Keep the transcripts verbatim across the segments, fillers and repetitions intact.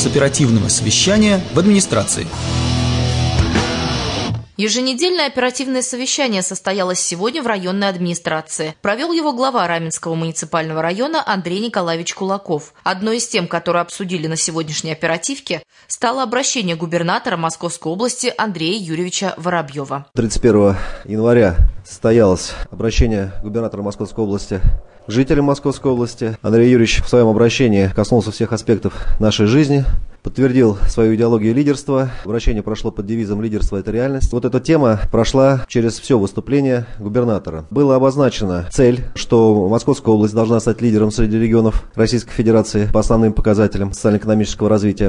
с оперативного совещания в администрации. Еженедельное оперативное совещание состоялось сегодня в районной администрации. Провел его глава Раменского муниципального района Андрей Николаевич Кулаков. Одной из тем, которые обсудили на сегодняшней оперативке, стало обращение губернатора Московской области Андрея Юрьевича Воробьева. тридцать первого января состоялось обращение губернатора Московской области к жителям Московской области. Андрей Юрьевич в своем обращении коснулся всех аспектов нашей жизни, подтвердил свою идеологию лидерства. Обращение прошло под девизом «Лидерство – это реальность». Вот эта тема прошла через все выступление губернатора. Была обозначена цель, что Московская область должна стать лидером среди регионов Российской Федерации по основным показателям социально-экономического развития.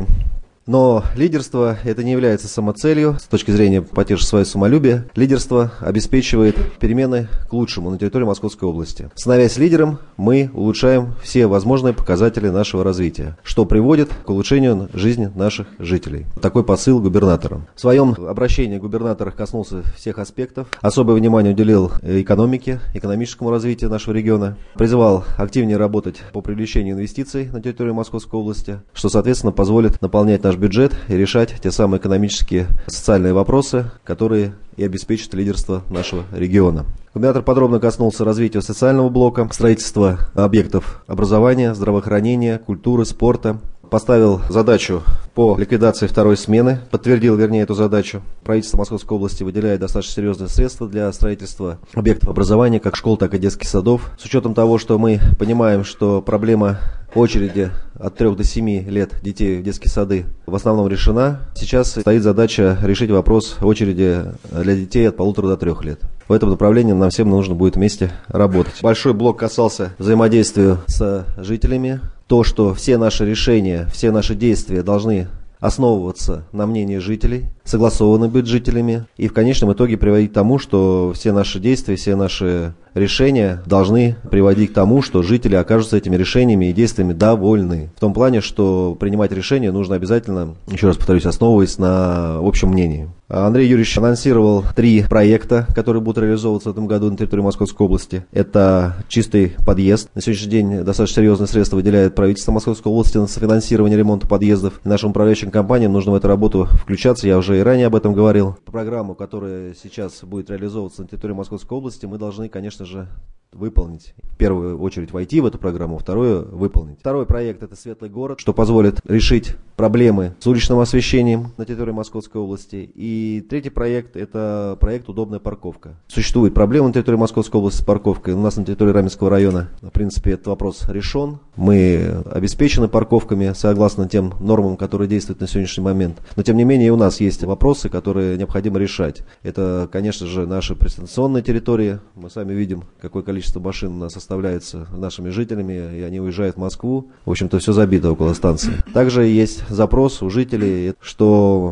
Но лидерство это не является самоцелью с точки зрения потешить свое самолюбие. Лидерство обеспечивает перемены к лучшему на территории Московской области. Становясь лидером, мы улучшаем все возможные показатели нашего развития, что приводит к улучшению жизни наших жителей. Такой посыл губернатора. В своем обращении губернатор коснулся всех аспектов. Особое внимание уделил экономике, экономическому развитию нашего региона. Призывал активнее работать по привлечению инвестиций на территорию Московской области, что, соответственно, позволит наполнять наш бюджет и решать те самые экономические, социальные вопросы, которые и обеспечат лидерство нашего региона. Губернатор подробно коснулся развития социального блока, строительства объектов образования, здравоохранения, культуры, спорта. Поставил задачу по ликвидации второй смены, подтвердил, вернее, эту задачу. Правительство Московской области выделяет достаточно серьезные средства для строительства объектов образования, как школ, так и детских садов. С учетом того, что мы понимаем, что проблема очереди от трех до семи лет детей в детские сады в основном решена, сейчас стоит задача решить вопрос очереди для детей от полутора до трех лет. В этом направлении нам всем нужно будет вместе работать. Большой блок касался взаимодействия с жителями. То, что все наши решения, все наши действия должны основываться на мнении жителей, согласованы быть жителями и в конечном итоге приводить к тому, что все наши действия, все наши решения должны приводить к тому, что жители окажутся этими решениями и действиями довольны. В том плане, что принимать решения нужно обязательно, еще раз повторюсь, основываясь на общем мнении. Андрей Юрьевич анонсировал три проекта, которые будут реализовываться в этом году на территории Московской области. Это чистый подъезд. На сегодняшний день достаточно серьезные средства выделяет правительство Московской области на софинансирование ремонта подъездов. И нашим управляющим компаниям нужно в эту работу включаться. Я уже и ранее об этом говорил. Программу, которая сейчас будет реализовываться на территории Московской области, мы должны, конечно же, выполнить. В первую очередь войти в эту программу, вторую выполнить. Второй проект – это «Светлый город», что позволит решить проблемы с уличным освещением на территории Московской области. И третий проект – это проект «Удобная парковка». Существует проблема на территории Московской области с парковкой. У нас на территории Раменского района, в принципе, этот вопрос решен. Мы обеспечены парковками согласно тем нормам, которые действуют на сегодняшний момент. Но, тем не менее, у нас есть вопросы, которые необходимо решать. Это, конечно же, наши пристанционные территории. Мы сами видим, какое количество машин у нас составляется нашими жителями, и они уезжают в Москву. В общем-то, все забито около станции. Также есть запрос у жителей, что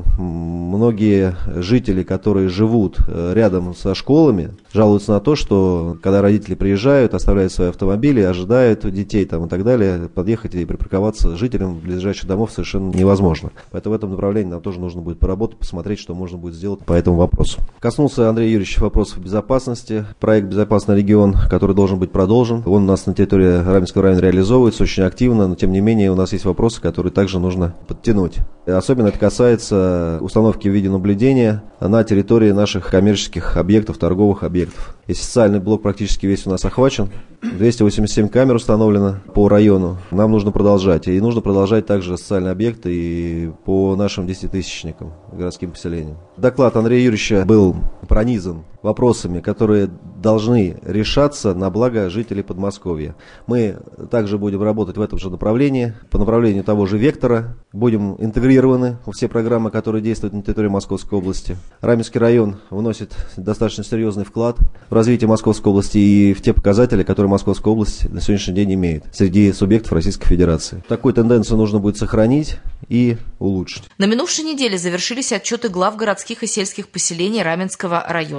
многие жители, которые живут рядом со школами, жалуются на то, что когда родители приезжают, оставляют свои автомобили, ожидают детей там, и так далее, подъехать и припарковаться жителям ближайших домов совершенно невозможно. Поэтому в этом направлении нам тоже нужно будет поработать, посмотреть, что можно будет сделать по этому вопросу. Коснулся Андрей Юрьевич вопросов безопасности. Проект «Безопасный регион», который должен быть продолжен. Он у нас на территории Раменского района реализовывается очень активно, но тем не менее у нас есть вопросы, которые также нужно подтянуть. И особенно это касается установки в виде наблюдения на территории наших коммерческих объектов, торговых объектов. И социальный блок практически весь у нас охвачен. двести восемьдесят семь камер установлено по району. Нам нужно продолжать. И нужно продолжать также социальные объекты и по нашим десятитысячникам, городским поселениям. Доклад Андрея Юрьевича был пронизан вопросами, которые должны решаться на благо жителей Подмосковья. Мы также будем работать в этом же направлении, по направлению того же вектора. Будем интегрированы во все программы, которые действуют на территории Московской области. Раменский район вносит достаточно серьезный вклад в развитие Московской области и в те показатели, которые Московская область на сегодняшний день имеет среди субъектов Российской Федерации. Такую тенденцию нужно будет сохранить и улучшить. На минувшей неделе завершились отчеты глав городских и сельских поселений Раменского района.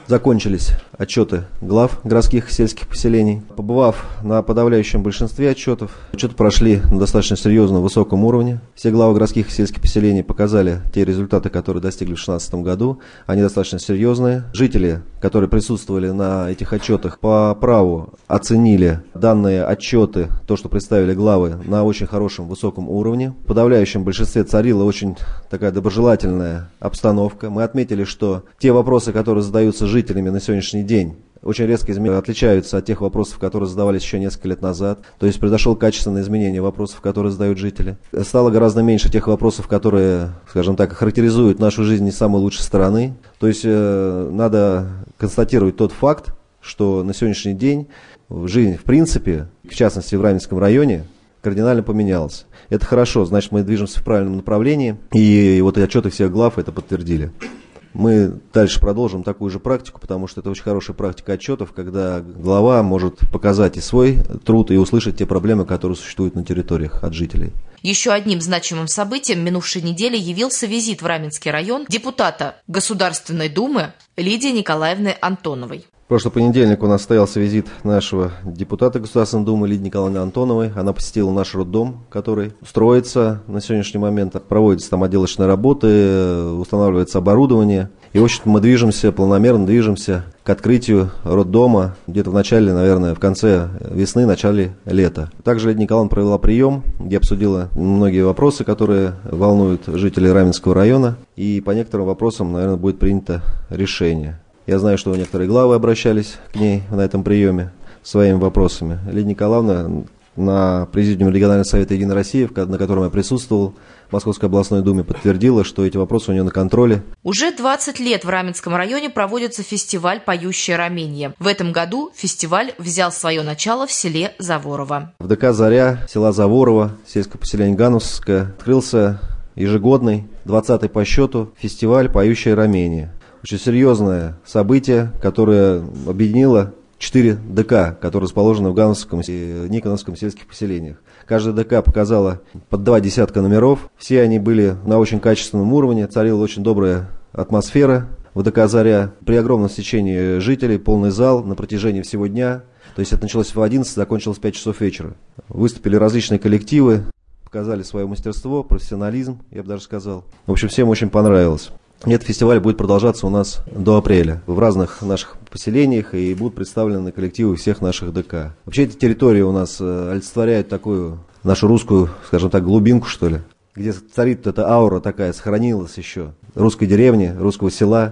закончились отчеты глав городских и сельских поселений. Побывав на подавляющем большинстве отчетов, отчеты прошли на достаточно серьезном высоком уровне. Все главы городских и сельских поселений показали те результаты, которые достигли в две тысячи шестнадцатом году. Они достаточно серьезные. Жители, которые присутствовали на этих отчетах, по праву оценили данные отчеты, то, что представили главы, на очень хорошем высоком уровне. В подавляющем большинстве царила очень такая доброжелательная обстановка. Мы отметили, что те вопросы, которые задаются жителями на сегодняшний день, очень резко измен... отличаются от тех вопросов, которые задавались еще несколько лет назад. То есть произошло качественное изменение вопросов, которые задают жители. Стало гораздо меньше тех вопросов, которые, скажем так, характеризуют нашу жизнь не с самой лучшей стороны. То есть э, надо констатировать тот факт, что на сегодняшний день жизнь в принципе, в частности в Раменском районе, кардинально поменялась. Это хорошо, значит, мы движемся в правильном направлении, и вот отчеты всех глав это подтвердили. Мы дальше продолжим такую же практику, потому что это очень хорошая практика отчетов, когда глава может показать и свой труд, и услышать те проблемы, которые существуют на территориях от жителей. Еще одним значимым событием минувшей недели явился визит в Раменский район депутата Государственной Думы Лидии Николаевны Антоновой. В прошлый понедельник у нас состоялся визит нашего депутата Государственной Думы Лидии Николаевны Антоновой. Она посетила наш роддом, который строится на сегодняшний момент. Проводятся там отделочные работы, устанавливается оборудование. И, в общем-то, мы движемся, планомерно движемся к открытию роддома где-то в начале, наверное, в конце весны, начале лета. Также Лидия Николаевна провела прием, где обсудила многие вопросы, которые волнуют жителей Раменского района. И по некоторым вопросам, наверное, будет принято решение. Я знаю, что некоторые главы обращались к ней на этом приеме своими вопросами. Лидия Николаевна на президиуме регионального совета «Единая Россия», на котором я присутствовал, в Московской областной думе, подтвердила, что эти вопросы у нее на контроле. Уже двадцать лет в Раменском районе проводится фестиваль «Поющее Раменье». В этом году фестиваль взял свое начало в селе Заворово. В ДК «Заря» села Заворово, сельское поселение Гановское, открылся ежегодный, двадцатый по счету, фестиваль «Поющее Раменье». Очень серьезное событие, которое объединило четыре ДК, которые расположены в Гановском и Никоновском сельских поселениях. Каждая ДК показала под два десятка номеров. Все они были на очень качественном уровне, царила очень добрая атмосфера в ДК «Заря». При огромном стечении жителей, полный зал на протяжении всего дня. То есть это началось в одиннадцать, закончилось в пять часов вечера. Выступили различные коллективы, показали свое мастерство, профессионализм, я бы даже сказал. В общем, всем очень понравилось. Этот фестиваль будет продолжаться у нас до апреля в разных наших поселениях и будут представлены коллективы всех наших ДК. Вообще эти территории у нас олицетворяют такую нашу русскую, скажем так, глубинку, что ли, где царит эта аура такая, сохранилась еще, русской деревни, русского села.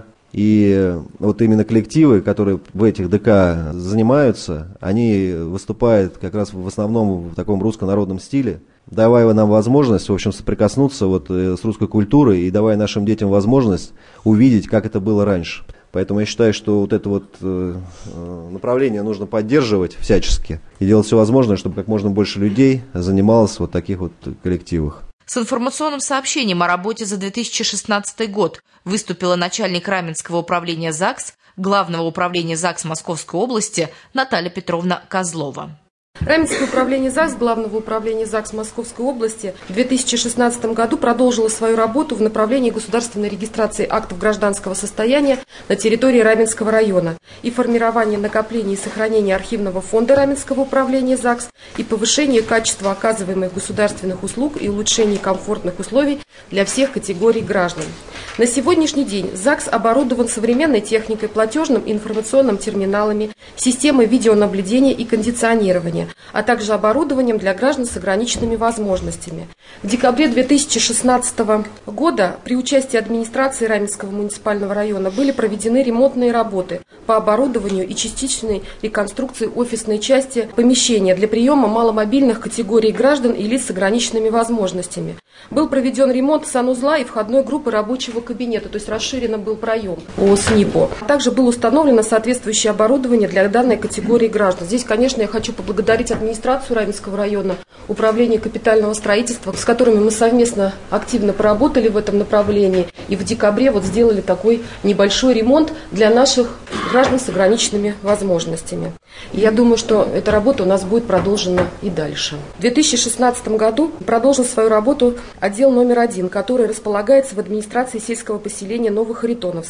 И вот именно коллективы, которые в этих ДК занимаются, они выступают как раз в основном в таком русско-народном стиле, давая нам возможность, в общем, соприкоснуться вот с русской культурой и давая нашим детям возможность увидеть, как это было раньше. Поэтому я считаю, что вот это вот направление нужно поддерживать всячески и делать все возможное, чтобы как можно больше людей занималось вот в таких вот коллективах. С информационным сообщением о работе за две тысячи шестнадцатый год выступила начальник Раменского управления ЗАГС, Главного управления ЗАГС Московской области Наталья Петровна Козлова. Раменское управление ЗАГС Главного управления ЗАГС Московской области в две тысячи шестнадцатом году продолжило свою работу в направлении государственной регистрации актов гражданского состояния на территории Раменского района и формирования накопления и сохранения архивного фонда Раменского управления ЗАГС и повышения качества оказываемых государственных услуг и улучшения комфортных условий для всех категорий граждан. На сегодняшний день ЗАГС оборудован современной техникой, платежным и информационным терминалами, системой видеонаблюдения и кондиционирования, а также оборудованием для граждан с ограниченными возможностями. В декабре две тысячи шестнадцатого года при участии администрации Раменского муниципального района были проведены ремонтные работы по оборудованию и частичной реконструкции офисной части помещения для приема маломобильных категорий граждан и лиц с ограниченными возможностями. Был проведен ремонт санузла и входной группы рабочего кабинета, то есть расширен был проем по СНИПу. Также было установлено соответствующее оборудование для данной категории граждан. Здесь, конечно, я хочу поблагодарить администрацию Раменского района, управление капитального строительства, с которыми мы совместно активно поработали в этом направлении. И в декабре вот сделали такой небольшой ремонт для наших граждан с ограниченными возможностями. И я думаю, что эта работа у нас будет продолжена и дальше. В две тысячи шестнадцатом году продолжил свою работу отдел номер один, который располагается в администрации сельского поселения Новохаритоновское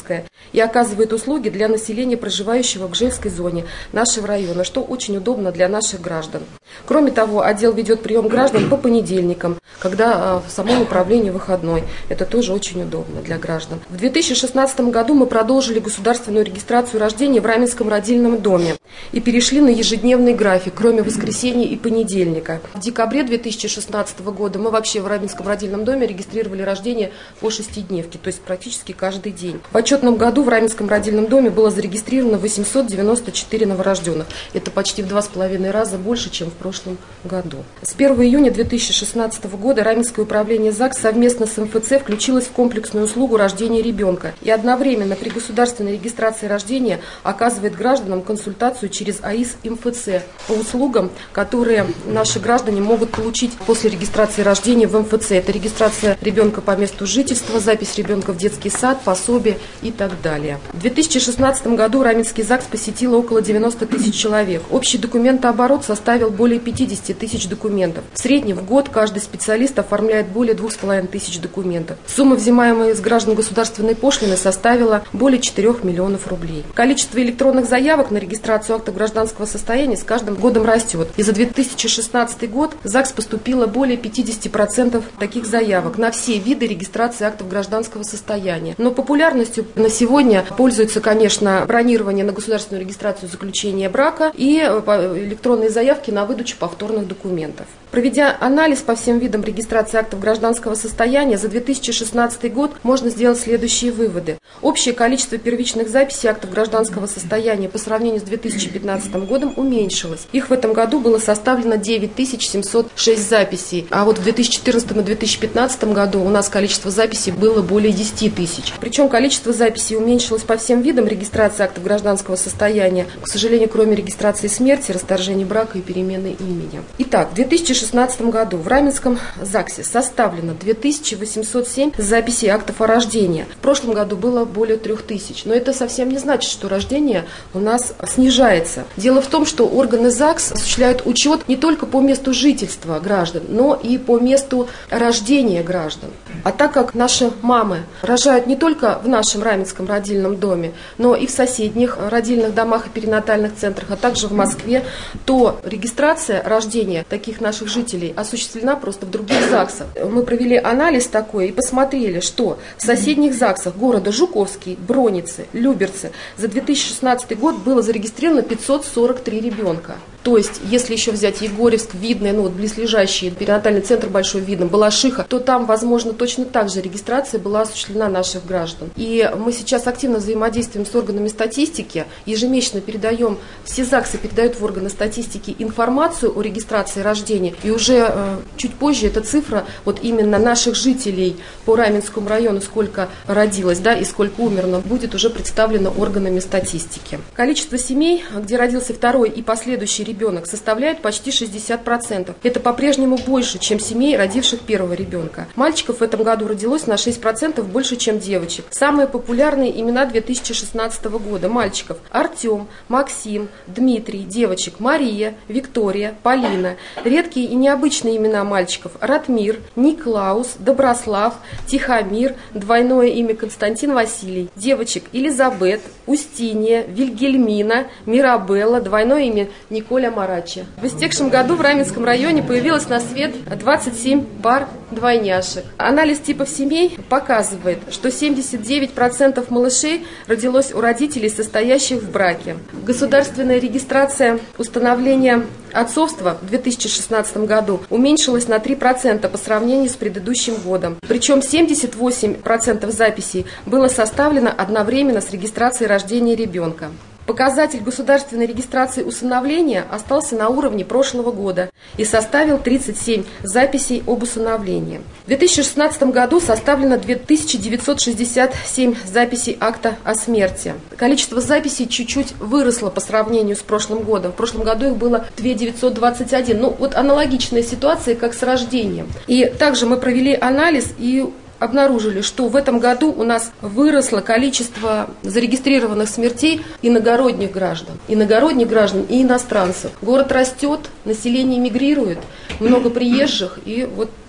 и оказывает услуги для населения, проживающего в Гжельской зоне нашего района, что очень удобно для наших граждан. Кроме того, отдел ведет прием граждан по понедельникам, когда в самом управлении выходной. Это тоже очень удобно для граждан. В две тысячи шестнадцатом году мы продолжили государственную регистрацию рождения в Раменском родильном доме и перешли на ежедневный график, кроме воскресенья и понедельника. В декабре две тысячи шестнадцатого года мы вообще в Раменском родильном доме регистрировали рождение по шестидневке, то есть практически каждый день. В отчетном году в Раменском родильном доме было зарегистрировано восемьсот девяносто четыре новорожденных. Это почти в два с половиной раза больше, чем в прошлом году. С первого июня две тысячи шестнадцатого года Раменское управление ЗАГС совместно с эм эф цэ включилось в комплексную услугу рождения ребенка и одновременно при государственной регистрации рождения оказывает гражданам консультацию через АИС эм эф цэ по услугам, которые наши граждане могут получить после регистрации рождения в эм эф цэ. Это регистрация ребенка по месту жительства, запись ребенка в детский сад, пособие и так далее. В две тысячи шестнадцатом году Раменский ЗАГС посетило около девяноста тысяч человек. Общий документооборот составил более пятидесяти тысяч документов. В среднем в год каждый специалист оформляет более двух с половиной тысяч документов. Сумма, взимаемая из граждан государственной пошлины, составила более четырёх миллионов рублей. Количество электронных заявок на регистрацию актов гражданского состояния с каждым годом растет. И за две тысячи шестнадцатый год в ЗАГС поступило более пятидесяти процентов таких заявок на все виды регистрации актов гражданского состояния. Но популярностью на сегодня пользуется, конечно, бронирование на государственную регистрацию заключения брака и электронные заявки на выдачу повторных документов. Проведя анализ по всем видам регистрации актов гражданского состояния, за две тысячи шестнадцатый год можно сделать следующие выводы. Общее количество первичных записей актов гражданского состояния по сравнению с две тысячи пятнадцатым годом уменьшилось. Их в этом году было составлено девять тысяч семьсот шесть записей, а вот в две тысячи четырнадцатом и две тысячи пятнадцатом году у нас количество записей было более десяти тысяч. Причем количество записей уменьшилось по всем видам регистрации актов гражданского состояния, к сожалению, кроме регистрации смерти, расторжения брака и перемены имени. Итак, в две тысячи шестнадцатом году в Раменском ЗАГСе составлено две тысячи восемьсот семь записей актов о рождении. В прошлом году было более трех тысяч. Но это совсем не значит, что рождение у нас снижается. Дело в том, что органы ЗАГС осуществляют учет не только по месту жительства граждан, но и по месту рождения граждан. А так как наши мамы рожают не только в нашем Раменском родильном доме, но и в соседних родильных домах и перинатальных центрах, а также в Москве, то регистрация рождения таких наших жителей осуществлена просто в других ЗАГСах. Мы провели анализ такой и посмотрели, что в соседних ЗАГСах города Жуковский, Броницы, Люберцы за две тысячи шестнадцатый год было зарегистрировано пятьсот сорок три ребенка. То есть, если еще взять Егорьевск, Видное, ну вот близлежащий перинатальный центр Большой Видно, Балашиха, то там, возможно, точно так же регистрация была осуществлена наших граждан. И мы сейчас активно взаимодействуем с органами статистики, ежемесячно передаем, все ЗАГСы передают в органы статистики информацию о регистрации рождения, и уже э, чуть позже эта цифра, вот именно наших жителей по Раменскому району, сколько родилось, да, и сколько умерло, будет уже представлено органами статистики. Количество семей, где родился второй и последующий ребенок, ребенок составляет почти шестьдесят процентов. Это по-прежнему больше, чем семей, родивших первого ребенка. Мальчиков в этом году родилось на шесть процентов больше, чем девочек. Самые популярные имена две тысячи шестнадцатого года мальчиков: Артем, Максим, Дмитрий, девочек: Мария, Виктория, Полина. Редкие и необычные имена мальчиков: Ратмир, Никлаус, Доброслав, Тихомир, двойное имя Константин Василий. Девочек: Елизабет, Устинья, Вильгельмина, Мирабелла, двойное имя Николя Марачи. В истекшем году в Раменском районе появилось на свет двадцать семь пар двойняшек. Анализ типов семей показывает, что семьдесят девять процентов малышей родилось у родителей, состоящих в браке. Государственная регистрация установления отцовства в две тысячи шестнадцатом году уменьшилась на три процента по сравнению с предыдущим годом. Причем семьдесят восемь процентов записей было составлено одновременно с регистрацией рождения ребенка. Показатель государственной регистрации усыновления остался на уровне прошлого года и составил тридцать семь записей об усыновлении. В две тысячи шестнадцатом году составлено две тысячи девятьсот шестьдесят семь записей акта о смерти. Количество записей чуть-чуть выросло по сравнению с прошлым годом. В прошлом году их было две тысячи девятьсот двадцать один. Ну, вот аналогичная ситуация, как с рождением. И также мы провели анализ и обнаружили, что в этом году у нас выросло количество зарегистрированных смертей иногородних граждан. Иногородних граждан и иностранцев. Город растет, население мигрирует, много приезжих, и вот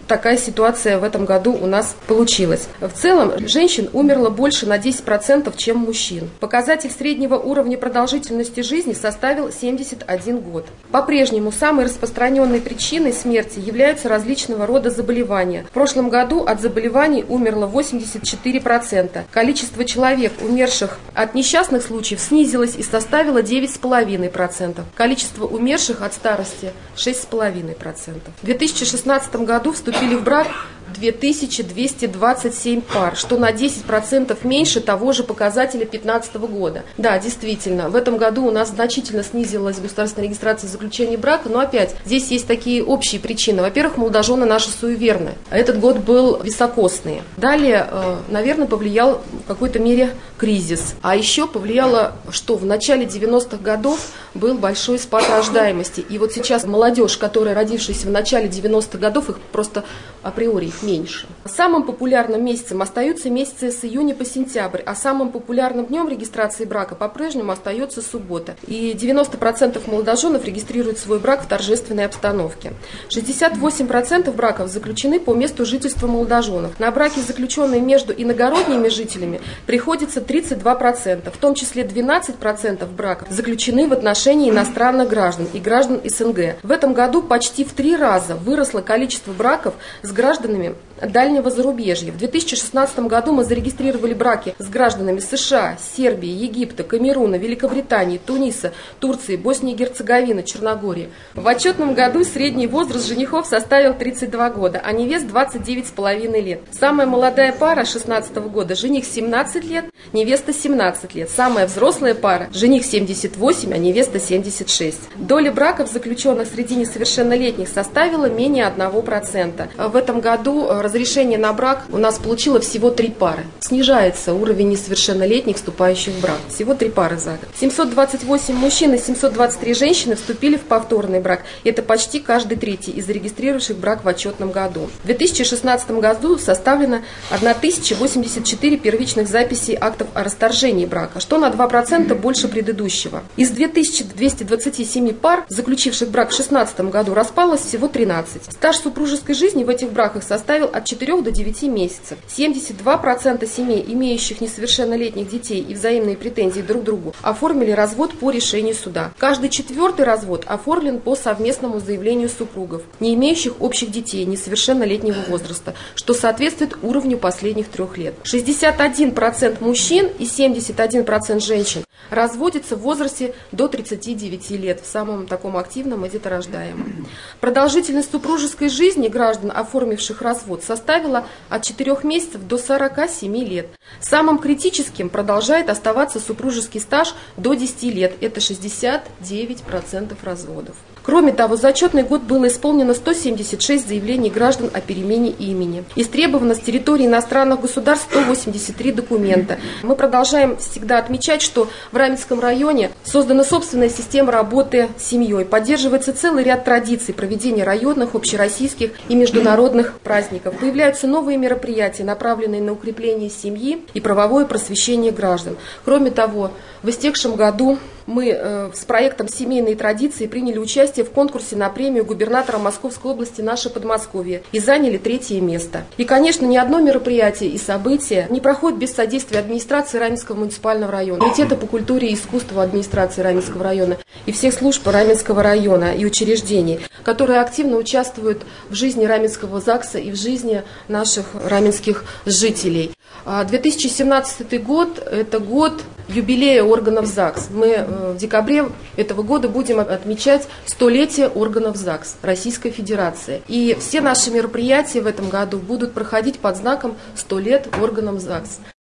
такая ситуация в этом году у нас получилась. В целом, женщин умерло больше на десять процентов, чем мужчин. Показатель среднего уровня продолжительности жизни составил семьдесят один год. По-прежнему самой распространенной причиной смерти являются различного рода заболевания. В прошлом году от заболеваний умерло восемьдесят четыре процента. Количество человек, умерших от несчастных случаев, снизилось и составило девять целых пять десятых процента. Количество умерших от старости – шесть целых пять десятых процента. В две тысячи шестнадцатом году вступили в брак две тысячи двести двадцать семь пар, что на десять процентов меньше того же показателя две тысячи пятнадцатого года. Да, действительно, в этом году у нас значительно снизилась государственная регистрация заключения брака, но опять, здесь есть такие общие причины. Во-первых, молодожены наши суеверны. Этот год был високосный. Далее, наверное, повлиял в какой-то мере кризис. А еще повлияло, что в начале девяностых годов был большой спад рождаемости. И вот сейчас молодежь, которая родившаяся в начале девяностых годов, их просто априори их меньше. Самым популярным месяцем остаются месяцы с июня по сентябрь, а самым популярным днем регистрации брака по-прежнему остается суббота. И девяносто процентов молодоженов регистрируют свой брак в торжественной обстановке. шестьдесят восемь процентов браков заключены по месту жительства молодоженов. На браки, заключенные между иногородними жителями, приходится тридцать два процента, в том числе двенадцать процентов браков заключены в отношении иностранных граждан и граждан СНГ. В этом году почти в три раза выросло количество браков с гражданами дальнего зарубежья. В две тысячи шестнадцатом году мы зарегистрировали браки с гражданами США, Сербии, Египта, Камеруна, Великобритании, Туниса, Турции, Боснии и Герцеговины, Черногории. В отчетном году средний возраст женихов составил тридцать два года, а невест двадцать девять с половиной лет. Самая молодая пара шестнадцатого года, жених семнадцать лет, невеста семнадцать лет. Самая взрослая пара, жених семьдесят восемь, а невеста семьдесят шесть. Доля браков, заключенных среди несовершеннолетних, составила менее одного процента. В этом году разрешение на брак у нас получило всего три пары. Снижается уровень несовершеннолетних, вступающих в брак. Всего три пары за год. семьсот двадцать восемь мужчин и семьсот двадцать три женщины вступили в повторный брак. Это почти каждый третий из зарегистрировавших брак в отчетном году. В две тысячи шестнадцатом году составлено тысяча восемьдесят четыре первичных записей актов о расторжении брака, что на два процента больше предыдущего. Из две тысячи двухсот двадцати семи пар, заключивших брак в две тысячи шестнадцатом году, распалось всего тринадцать. Стаж супружеской жизни в этих браках составил от четырёх до девяти месяцев. семьдесят два процента семей, имеющих несовершеннолетних детей и взаимные претензии друг к другу, оформили развод по решению суда. Каждый четвертый развод оформлен по совместному заявлению супругов, не имеющих общих детей несовершеннолетнего возраста, что соответствует уровню последних трех лет. шестьдесят один процент мужчин и семьдесят один процент женщин разводятся в возрасте до тридцати девяти лет, в самом таком активном и деторождаемом. Продолжительность супружеской жизни граждан, оформивших развод, составила от четырёх месяцев до сорока семи лет. Самым критическим продолжает оставаться супружеский стаж до десяти лет. Это шестьдесят девять процентов разводов. Кроме того, за отчетный год было исполнено сто семьдесят шесть заявлений граждан о перемене имени. Истребовано с территории иностранных государств сто восемьдесят три документа. Мы продолжаем всегда отмечать, что в Раменском районе создана собственная система работы с семьей. Поддерживается целый ряд традиций проведения районных, общероссийских и международных праздников. Появляются новые мероприятия, направленные на укрепление семьи и правовое просвещение граждан. Кроме того, в истекшем году мы э, с проектом «Семейные традиции» приняли участие в конкурсе на премию губернатора Московской области «Наше Подмосковье» и заняли третье место. И, конечно, ни одно мероприятие и событие не проходит без содействия администрации Раменского муниципального района, Комитета по культуре и искусству администрации Раменского района и всех служб Раменского района и учреждений, которые активно участвуют в жизни Раменского ЗАГСа и в жизни наших раменских жителей. две тысячи семнадцатый год – это год юбилея органов ЗАГС. Мы в декабре этого года будем отмечать столетие органов ЗАГС Российской Федерации. И все наши мероприятия в этом году будут проходить под знаком сто лет органам ЗАГС.